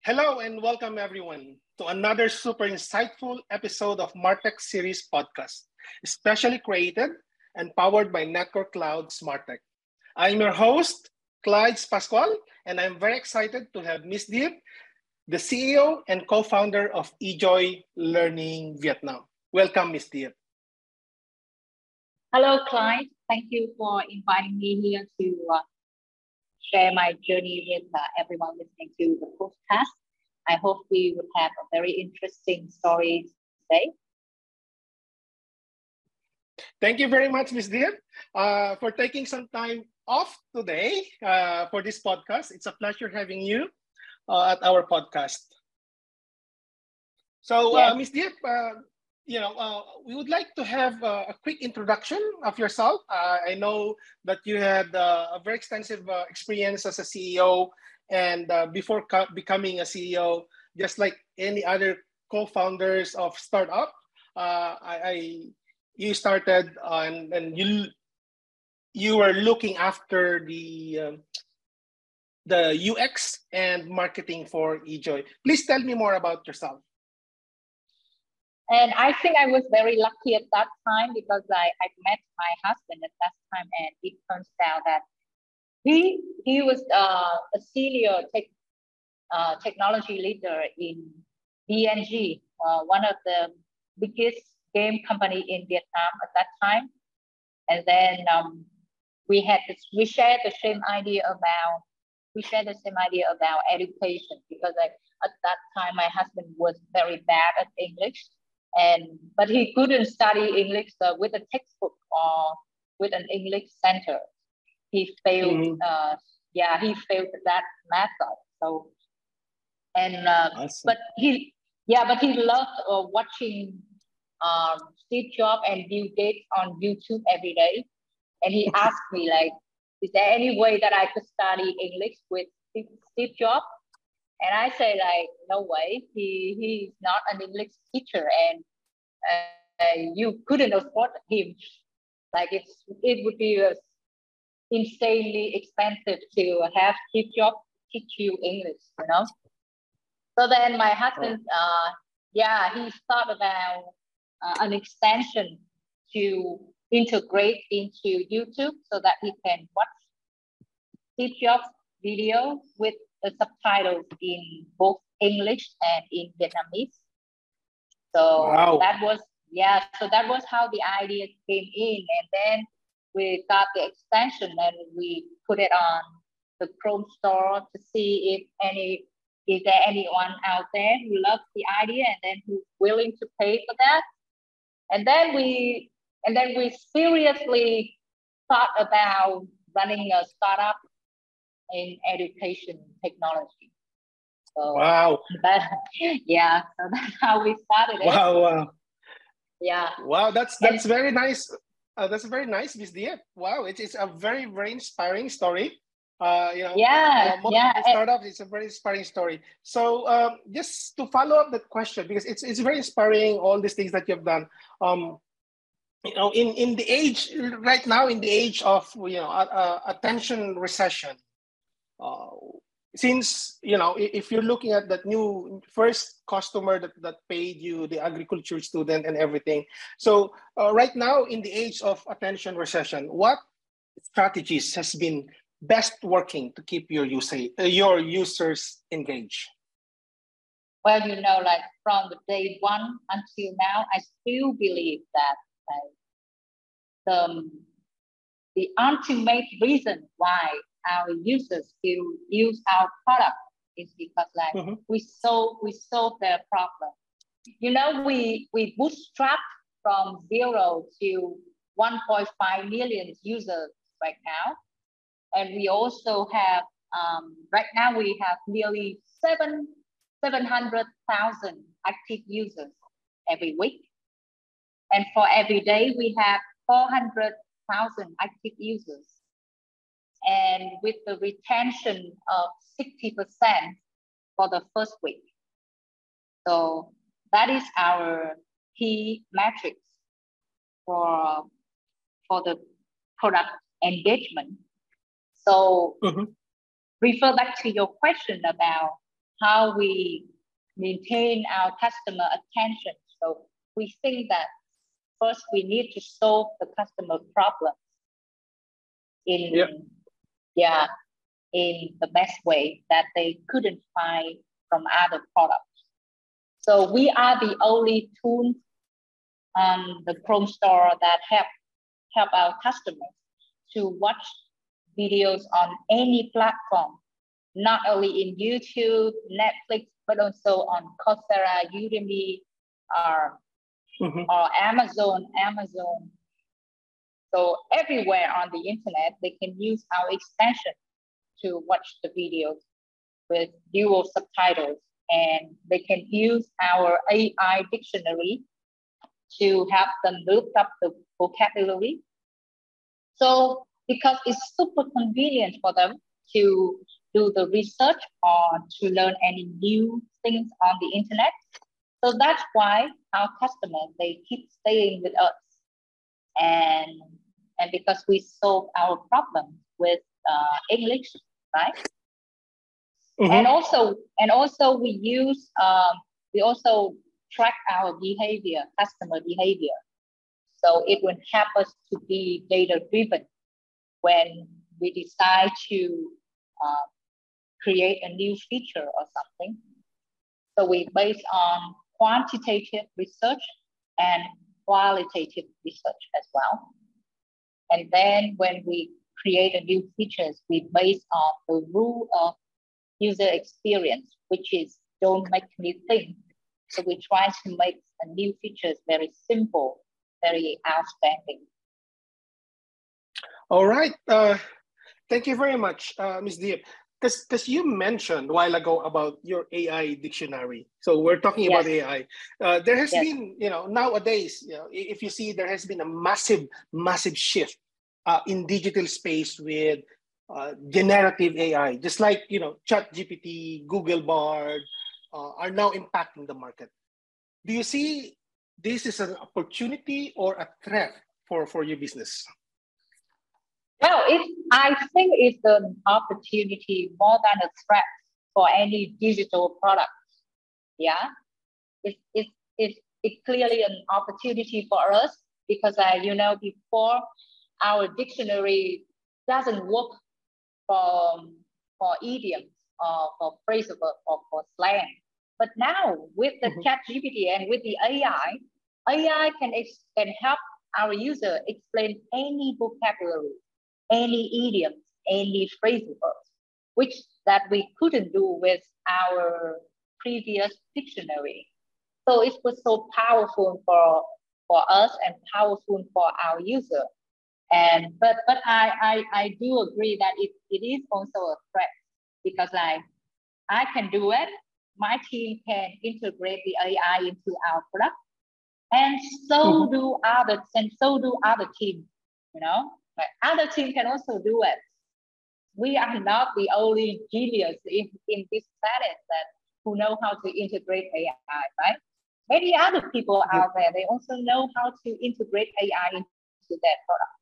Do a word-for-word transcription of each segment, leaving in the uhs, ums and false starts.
Hello and welcome everyone to another super insightful episode of Martech Series podcast, specially created and powered by Network Cloud SmartTech. I'm your host, Clyde Pascual, and I'm very excited to have Miss Deep, the C E O and co-founder of eJoy Learning Vietnam. Welcome, Miss Deep. Hello, Clyde. Thank you for inviting me here to uh, share my journey with uh, everyone listening to the podcast. I hope we would have a very interesting story today. Thank you very much, Miss Deep, uh, for taking some time off today uh, for this podcast. It's a pleasure having you uh, at our podcast. So, uh, Yes. Miss Deep, uh, you know, uh, we would like to have uh, a quick introduction of yourself. Uh, I know that you had uh, a very extensive uh, experience as a C E O, and uh, before becoming a C E O, just like any other co-founders of startup, uh, I, I you started on and you you were looking after the um, the U X and marketing for eJoy. Please tell me more about yourself. And I think I was very lucky at that time because I, I met my husband at that time, and it turns out that he he was uh, a senior tech, uh, technology leader in B N G, uh, one of the biggest game company in Vietnam at that time. And then um, we had this, we shared the same idea about we shared the same idea about education because I, at that time my husband was very bad at English. And but he couldn't study English uh, with a textbook or with an English center. He failed. Mm-hmm. uh, yeah, he failed that method. So, and uh, awesome. but he, yeah, but he loved uh, watching um, Steve Jobs and Bill Gates on YouTube every day. And he asked me like, "Is there any way that I could study English with Steve, Steve Jobs?" And I say like, no way. He he's not an English teacher, and uh, you couldn't afford him. Like it's it would be uh, insanely expensive to have Steve Jobs teach you English, you know. So then my husband, uh, yeah, he thought about uh, an extension to integrate into YouTube so that he can watch Steve Jobs video with the subtitles in both English and in Vietnamese. So wow. that was, yeah, so that was how the idea came in. And then we got the extension and we put it on the Chrome store to see if any, is there anyone out there who loves the idea and then who's willing to pay for that. And then we, and then we seriously thought about running a startup in education technology. So wow. That, yeah, so that's how we started it. Wow, wow. Yeah. Wow, that's that's and, very nice. Uh, that's very nice, Miss Dia. Wow, it's it's a very very inspiring story. Uh, you know, yeah, uh, most yeah. of the startups, it's a very inspiring story. So um, just to follow up that question, because it's it's very inspiring all these things that you've done. Um, you know, in in the age right now, in the age of you know uh, uh, attention recession. Uh, since you know if you're looking at that new first customer that, that paid you, the agriculture student and everything, so uh, right now in the age of attention recession, what strategies has been best working to keep your user uh, your users engaged? Well, you know, like from the day one until now, I still believe that like, the the ultimate reason why our users still use our product is because like mm-hmm. we solve we solve their problem. You know, we we bootstrap from zero to one point five million users right now, and we also have um, right now we have nearly seven seven hundred thousand active users every week, and for every day we have four hundred thousand active users. And with the retention of sixty percent for the first week. So that is our key metrics for, for the product engagement. So mm-hmm. refer back to your question about how we maintain our customer attention. So we think that first we need to solve the customer problem in, yep. yeah, in the best way that they couldn't find from other products. So we are the only tool on the Chrome Store that help help our customers to watch videos on any platform, not only in YouTube, Netflix, but also on Coursera, Udemy, or, mm-hmm. or Amazon, Amazon. So everywhere on the internet, they can use our extension to watch the videos with dual subtitles, and they can use our A I dictionary to help them look up the vocabulary. So because it's super convenient for them to do the research or to learn any new things on the internet. So that's why our customers, they keep staying with us. And, and because we solve our problems with uh, English, right? Mm-hmm. And also, and also we use, um, we also track our behavior, customer behavior. So it will help us to be data-driven when we decide to uh, create a new feature or something. So we base on quantitative research and qualitative research as well. And then when we create a new features, we base on the rule of user experience, which is don't make me think. So we try to make a new features very simple, very outstanding. All right. Uh, thank you very much, uh, Miz Diep. Because you mentioned a while ago about your A I dictionary. So we're talking yes. about A I. Uh, there has yes. been, you know, nowadays, you know, if you see, there has been a massive, massive shift uh, in digital space with uh, generative A I. Just like, you know, ChatGPT, Google Bard uh, are now impacting the market. Do you see this is an opportunity or a threat for, for your business? Well, it, I think it's an opportunity more than a threat for any digital product. Yeah, it's it's it's, it's clearly an opportunity for us because, uh, you know, before our dictionary doesn't work for, for idioms or for phrases or for slang. But now with the mm-hmm. ChatGPT and with the A I, A I can, can help our user explain any vocabulary, any idioms, any phrases, which that we couldn't do with our previous dictionary. So it was so powerful for, for us and powerful for our user. And but but I, I, I do agree that it, it is also a threat because I I can do it. My team can integrate the A I into our product, and so mm-hmm. do others, and so do other teams. You know, but other teams can also do it. We are not the only genius in, in this planet that who know how to integrate A I, right? Many other people out there, they also know how to integrate A I into their product.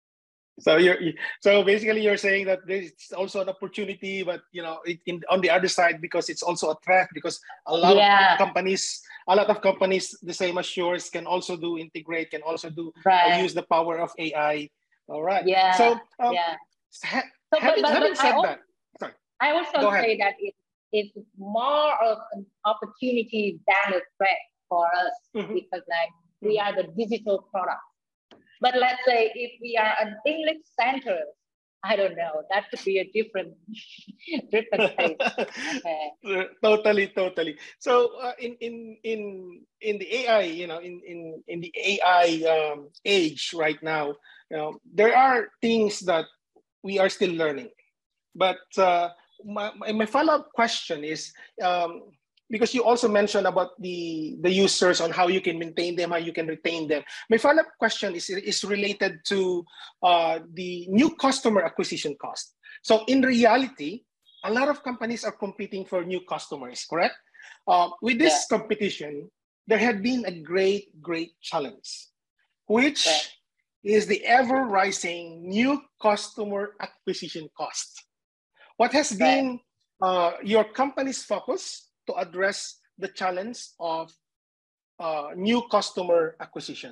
So you're so basically you're saying that there's also an opportunity, but you know, it, in on the other side, because it's also a threat, because a lot yeah. of companies, a lot of companies, the same as yours, can also do integrate, can also do right. uh, use the power of A I. All right. Yeah. So um, yeah. Ha so, having, but, but, having but said I that, sorry. I also say that it, it's more of an opportunity than a threat for us mm-hmm. because like mm-hmm. we are the digital product. But let's say if we are an English center, I don't know, that could be a different, different case. Okay. Totally, totally. So uh, in in in in the A I, you know, in in in the A I um, age right now, you know, there are things that we are still learning. But uh, my my follow-up question is. Um, Because you also mentioned about the, the users on how you can maintain them, how you can retain them. My follow-up question is, is related to uh, the new customer acquisition cost. So in reality, a lot of companies are competing for new customers, correct? Uh, with this yeah. competition, there had been a great, great challenge, which right. is the ever-rising new customer acquisition cost. What has right. been uh, your company's focus to address the challenge of uh, new customer acquisition?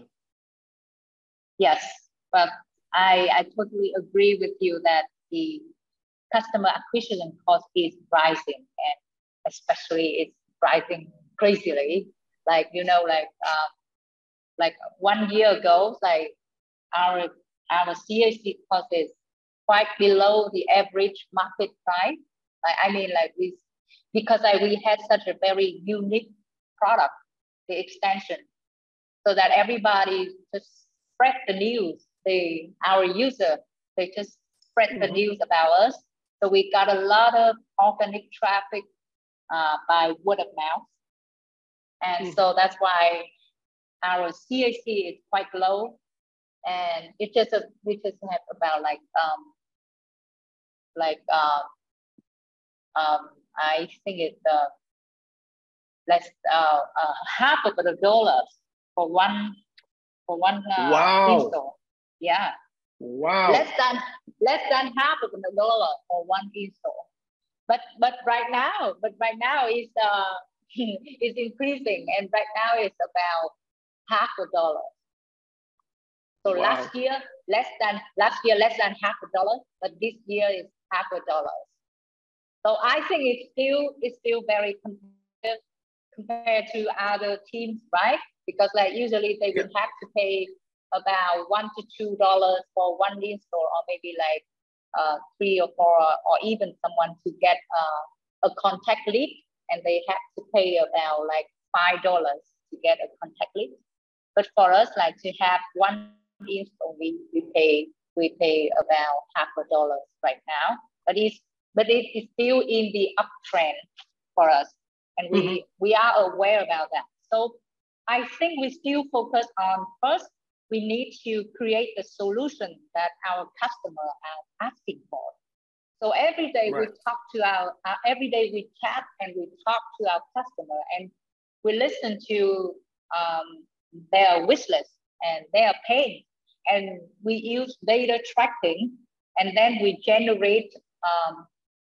Yes, but I, I totally agree with you that the customer acquisition cost is rising, and especially it's rising crazily. Like, you know, like um, like one year ago, like our our C A C cost is quite below the average market price. Like, I mean, like we because like we had such a very unique product, the extension, so that everybody just spread the news. They our user they just spread mm-hmm. the news about us. So we got a lot of organic traffic uh, by word of mouth, and mm-hmm. so that's why our C A C is quite low, and it just a, we just have about like um like um um I think it's uh less uh, uh half of the dollars for one for one uh, wow. install. Yeah. Wow. Less than less than half of the dollar for one install. But but right now, but right now it's uh it's increasing, and right now it's about half a dollar. So wow. last year less than last year less than half a dollar, but this year is half a dollar. So I think it's still it's still very competitive compared to other teams, right? Because like usually they would yeah. have to pay about one to two dollars for one install, or maybe like uh, three or four, or even someone to get uh, a contact lead, and they have to pay about like five dollars to get a contact lead. But for us, like to have one install, we, we pay we pay about half a dollar right now. But it's but it is still in the uptrend for us, and we mm-hmm. we are aware about that. So I think we still focus on first. We need to create the solution that our customer are asking for. So every day right. we talk to our, uh, every day we chat and we talk to our customer, and we listen to um, their wish list and their pain, and we use data tracking, and then we generate, um,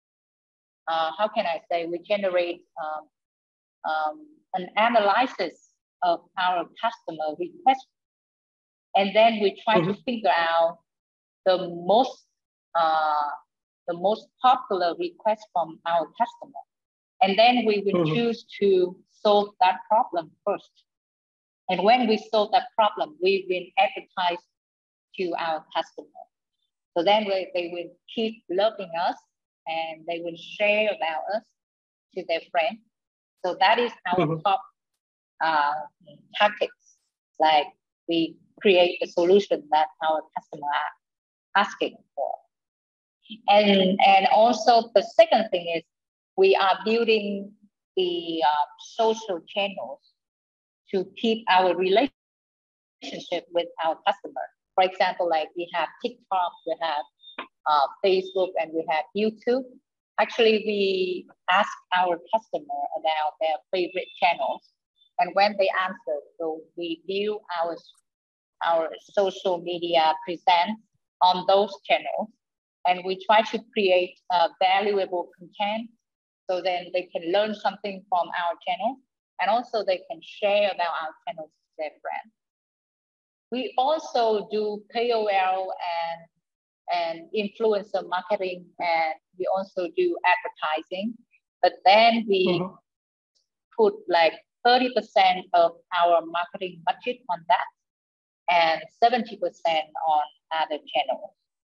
uh, how can I say, we generate um, um, an analysis of our customer request. And then we try mm-hmm. to figure out the most uh, the most popular request from our customer. And then we will mm-hmm. choose to solve that problem first. And when we solve that problem, we will advertise to our customer. So then we, they will keep loving us, and they will share about us to their friends. So that is our mm-hmm. top uh, tactics. Like we create a solution that our customer are asking for. And, and also the second thing is we are building the uh, social channels to keep our relationship with our customer. For example, like we have TikTok, we have uh, Facebook, and we have YouTube. Actually, we ask our customer about their favorite channels. And when they answer, so we view our our social media presence on those channels, and we try to create uh, valuable content, so then they can learn something from our channel, and also they can share about our channels to their friends. We also do K O L and, and influencer marketing, and we also do advertising, but then we mm-hmm. put like thirty percent of our marketing budget on that, and seventy percent on other channels.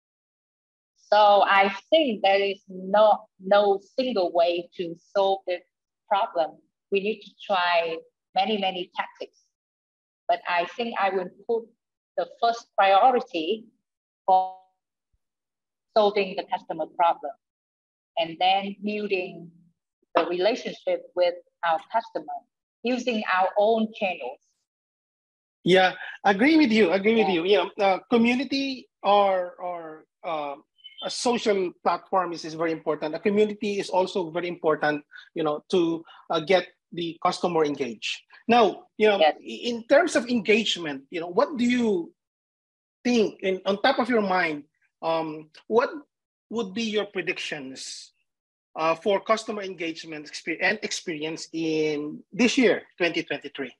So I think there is no, no single way to solve this problem. We need to try many, many tactics. But I think I will put the first priority for solving the customer problem, and then building the relationship with our customer using our own channels. Yeah, agree with you. Agree yeah. with you. Yeah, uh, community or or uh, a social platform is, is very important. A community is also very important. You know, to uh, get the customer engaged. Now, you know, yes. in terms of engagement, you know, what do you think? In on top of your mind, um, what would be your predictions uh, for customer engagement experience and experience in this year, twenty twenty-three?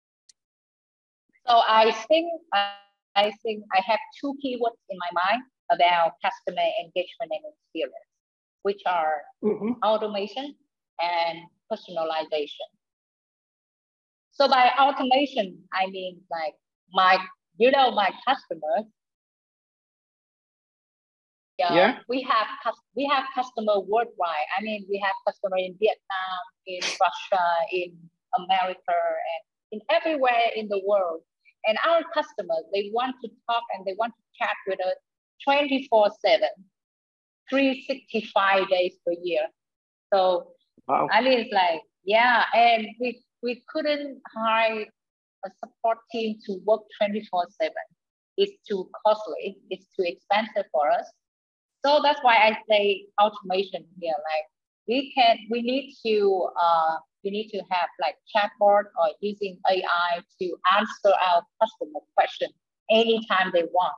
So I think I think I have two keywords in my mind about customer engagement and experience, which are mm-hmm. automation and personalization. So by automation, I mean like my, you know, my customers. Uh, yeah. We have we have customer worldwide. I mean, we have customer in Vietnam, in Russia, in America, and in everywhere in the world. And our customers, they want to talk and they want to chat with us twenty-four seven, three hundred sixty-five days per year. So wow. I mean, it's like, yeah, and we, we couldn't hire a support team to work twenty-four seven. It's too costly, it's too expensive for us. So that's why I say automation here, like we can, we need to, uh, we need to have like chatbot or using A I to answer our customer question anytime they want.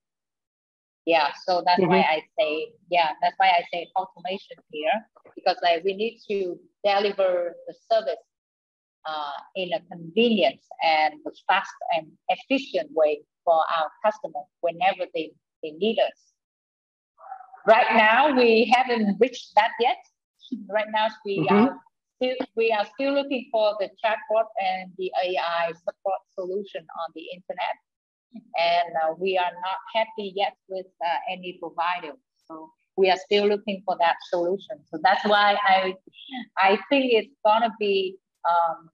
Yeah, so that's mm-hmm. why I say, yeah, that's why I say automation here, because like we need to deliver the service uh, in a convenient and fast and efficient way for our customers whenever they, they need us. Right now, we haven't reached that yet. Right now, we mm-hmm. are still we are still looking for the chatbot and the A I support solution on the internet, and uh, we are not happy yet with uh, any provider. So we are still looking for that solution. So that's why I I think it's gonna be um,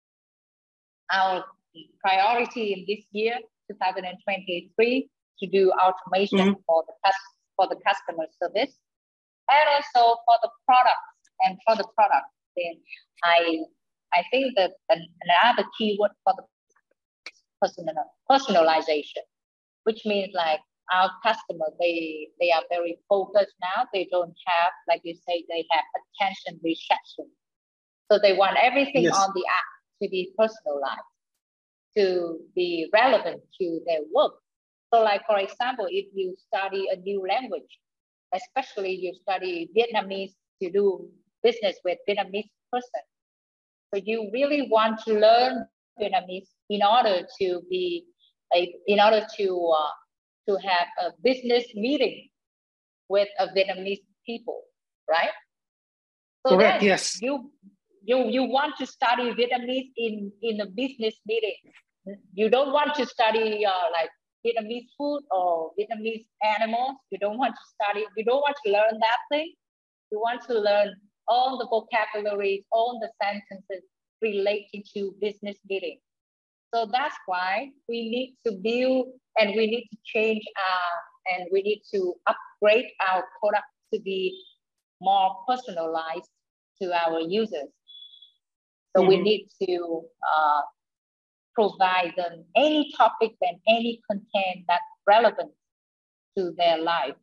our priority in this year, two thousand twenty-three, to do automation mm-hmm. for the for the customer service, and also for the products and for the product. Then I I think that another keyword for the personal personalization, which means like our customer, they they are very focused now. They don't have, like you say, they have attention reception. So they want everything yes. on the app to be personalized, to be relevant to their work. So like, for example, if you study a new language, especially you study Vietnamese to do business with Vietnamese person, so you really want to learn Vietnamese in order to be, a, in order to uh, to have a business meeting with a Vietnamese people, right? So correct. Then yes. You you you want to study Vietnamese in in a business meeting. You don't want to study uh, like Vietnamese food or Vietnamese animals. You don't want to study, you don't want to learn that thing. You want to learn all the vocabularies, all the sentences relating to business meeting. So that's why we need to build and we need to change our, and we need to upgrade our product to be more personalized to our users. So mm-hmm. we need to uh, provide them any topic and any content that's relevant to their life.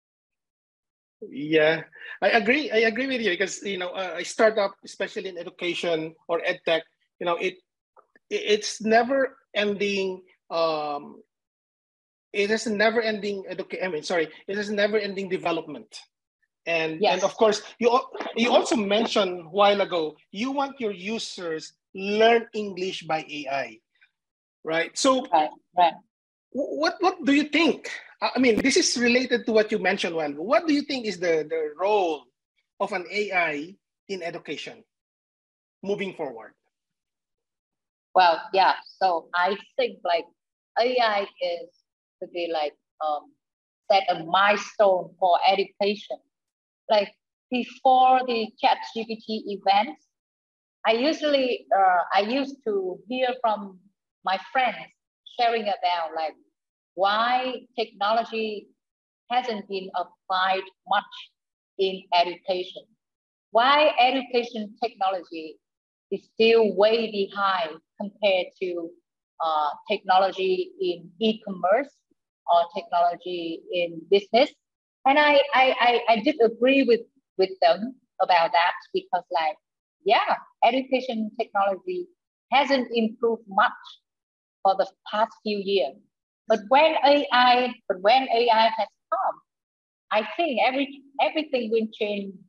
Yeah, I agree. I agree with you because, you know, uh, a startup, especially in education or edtech, you know, it it's never ending. Um, it is a never ending education. I mean, sorry, it is never ending development. And yes. and of course, you you also mentioned a while ago, you want your users learn English by A I. Right. So right, right. what what do you think? I mean, this is related to what you mentioned, Well. What do you think is the, the role of an A I in education moving forward? Well, yeah. So I think like A I is to be like um, set a milestone for education. Like before the ChatGPT event, I usually uh, I used to hear from my friends sharing about like why technology hasn't been applied much in education. Why education technology is still way behind compared to uh, technology in e-commerce or technology in business. And I, I, I, I did agree with, with them about that because like, yeah, education technology hasn't improved much for the past few years. But when A I, but when A I has come, I think every everything will change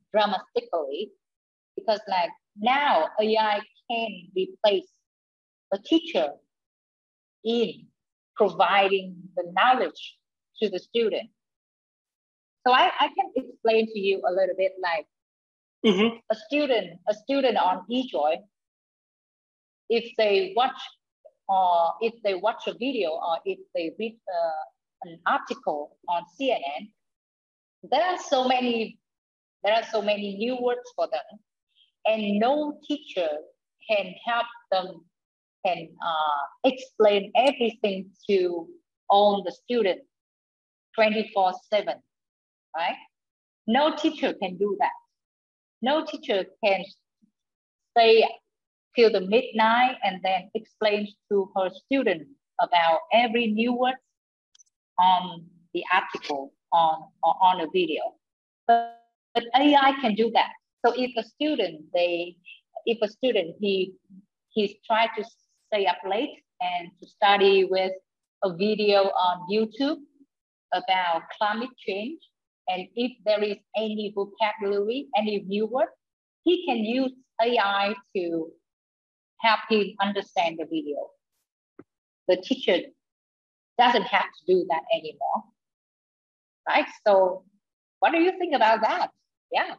dramatically, because like now A I can replace a teacher in providing the knowledge to the student. So I, I can explain to you a little bit like mm-hmm. a student, a student on eJoy, if they watch or if they watch a video or if they read uh, an article on C N N, there are so many, there are so many new words for them, and no teacher can help them, can uh, explain everything to all the students twenty-four seven, right? No teacher can do that. No teacher can stay till the midnight and then explain to her students about every new word on the article on, on a video. But, but A I can do that. So if a student, they, if a student, he, he's trying to stay up late and to study with a video on YouTube about climate change, and if there is any vocabulary, any new word, he can use A I to help him understand the video. The teacher doesn't have to do that anymore, right? So what do you think about that? Yeah.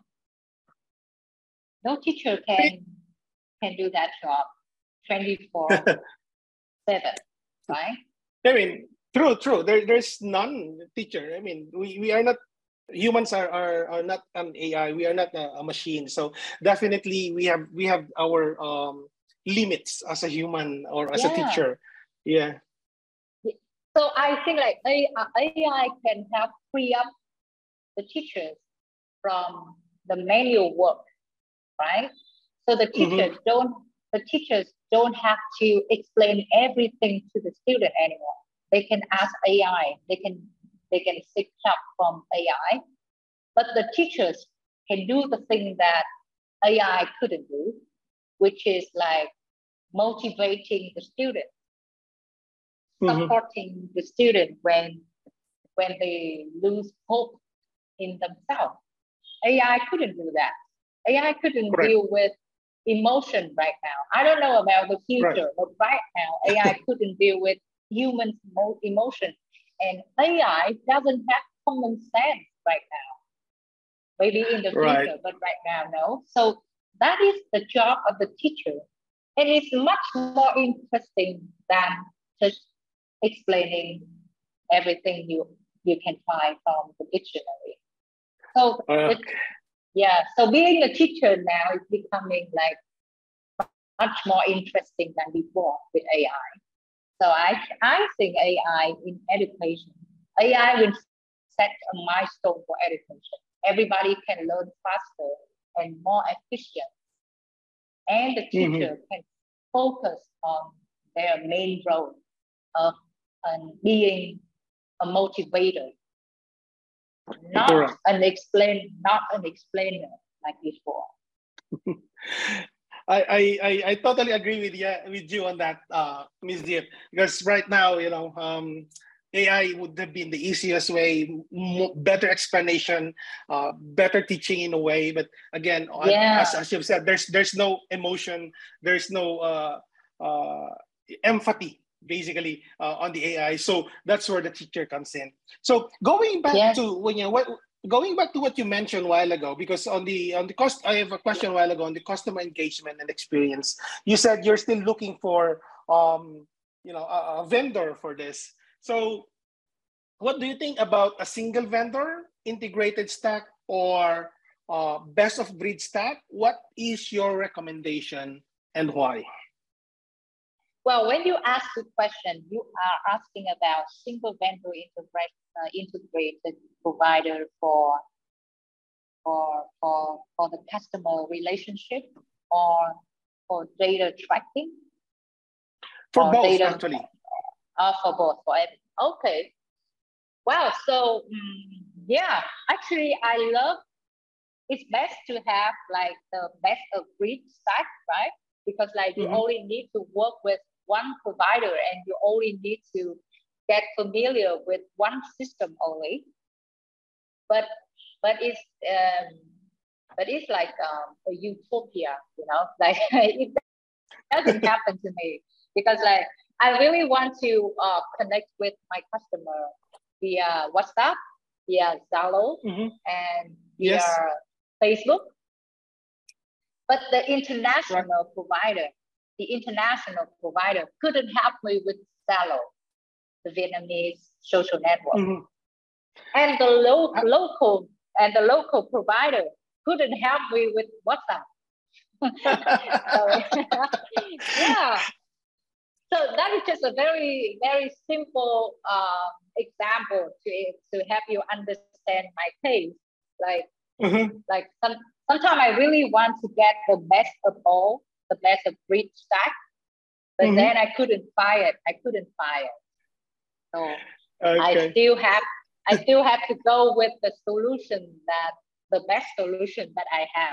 No teacher can, can do that job twenty-four seven, right? I mean, true, true. There, there's none teacher. I mean, we, we are not, humans are, are, are not an A I. We are not a, a machine. So definitely we have, we have our um, limits as a human or as yeah. a teacher. Yeah. So I think like A I can help free up the teachers from the manual work, right? So the teachers mm-hmm. don't, the teachers don't have to explain everything to the student anymore. They can ask A I, they can, they can seek help from A I, but the teachers can do the thing that A I couldn't do, which is like motivating the student, mm-hmm. supporting the student when, when they lose hope in themselves. A I couldn't do that. A I couldn't right. deal with emotion right now. I don't know about the future, right. but right now, A I couldn't deal with human emotion. And A I doesn't have common sense right now. Maybe in the future, right. but right now, no. So that is the job of the teacher. And it's much more interesting than just explaining everything you, you can find from the dictionary. So uh, it, yeah, so being a teacher now is becoming like much more interesting than before with A I. So I, I think A I in education, A I will set a milestone for education. Everybody can learn faster and more efficient. And the teacher mm-hmm. can focus on their main role of um, being a motivator, not right. an explain, not an explainer like before. I, I I totally agree with you with you on that, uh, Miz Diep, because right now, you know, um, A I would have been the easiest way, better explanation, uh, better teaching in a way. But again, yeah. as, as you've said, there's there's no emotion, there's no uh, uh, empathy, basically, uh, on the A I. So that's where the teacher comes in. So going back yes. to when you what. Going back to what you mentioned a while ago, because on the on the cost, I have a question a while ago on the customer engagement and experience. You said you're still looking for, um, you know, a, a vendor for this. So, what do you think about a single vendor, integrated stack, or uh, best of breed stack? What is your recommendation and why? Well, when you ask the question, you are asking about single vendor integrate, uh, integrated provider for, for, for, for the customer relationship or for data tracking? For both, data, actually. Uh, for both, for everything. Okay. Wow, so um, yeah, actually I love, it's best to have like the best of breed stack, right? Because like mm-hmm. you only need to work with one provider and you only need to get familiar with one system only. But but it's um, but it's like um, a utopia, you know, like it doesn't happen to me because like I really want to uh, connect with my customer via WhatsApp, via Zalo, mm-hmm. and via Yes. Facebook. But the international right. provider, the international provider couldn't help me with Zalo, the Vietnamese social network. Mm-hmm. And the lo- uh, local and the local provider couldn't help me with WhatsApp. So, yeah. So that is just a very, very simple uh, example to, to help you understand my case. Like, mm-hmm. like some, sometimes I really want to get the best of all, the best of breed stack, but mm-hmm. then I couldn't find it. I couldn't find it. So okay. I still have, I still have to go with the solution that the best solution that I have.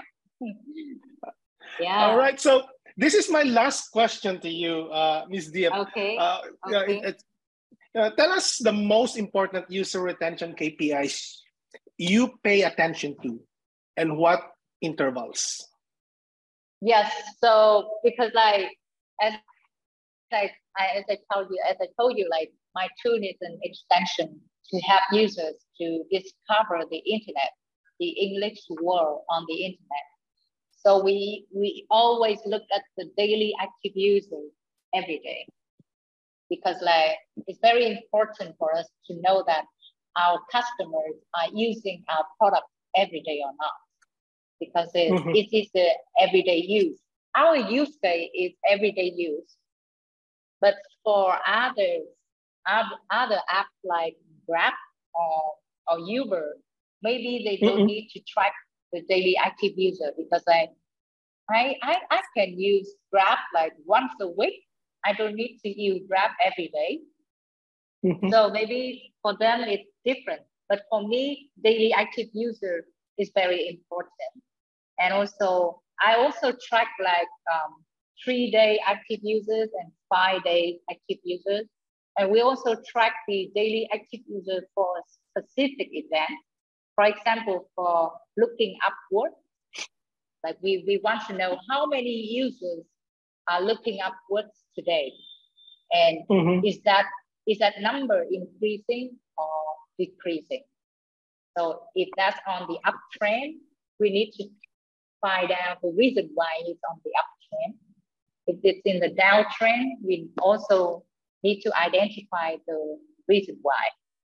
Yeah. All right. So this is my last question to you, uh, Miz Diep. Okay. Uh, okay. It, it, uh, tell us the most important user retention K P Is you pay attention to, and what intervals. Yes. So because like as I, as I told you, as I told you, like my tool is an extension to help users to discover the internet, the English world on the internet. So we, we always look at the daily active users every day because like it's very important for us to know that our customers are using our product every day or not because it, mm-hmm. it is the everyday use. Our use case is everyday use. But for others, other apps like Grab or, or Uber, maybe they don't mm-hmm. need to track the daily active user because I, I, I, I can use Grab like once a week. I don't need to use Grab every day. Mm-hmm. So maybe for them it's different. But for me, daily active user is very important. And also, I also track like um, three day active users and five day active users. And we also track the daily active users for a specific event. For example, for looking upward, like we, we want to know how many users are looking upwards today. And mm-hmm. is that is that number increasing or decreasing? So if that's on the uptrend, we need to find out the reason why it's on the uptrend. If it's in the downtrend, we also need to identify the reason why.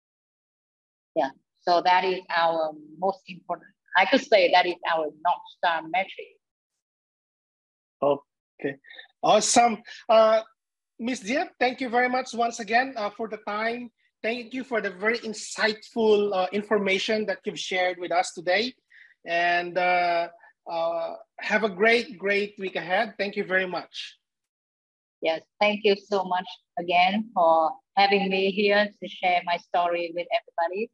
Yeah, so that is our most important. I could say that is our North Star metric. Okay, awesome. Uh, Miz Diep, thank you very much once again uh, for the time. Thank you for the very insightful uh, information that you've shared with us today. And uh, uh, have a great, great week ahead. Thank you very much. Yes, thank you so much again for having me here to share my story with everybody.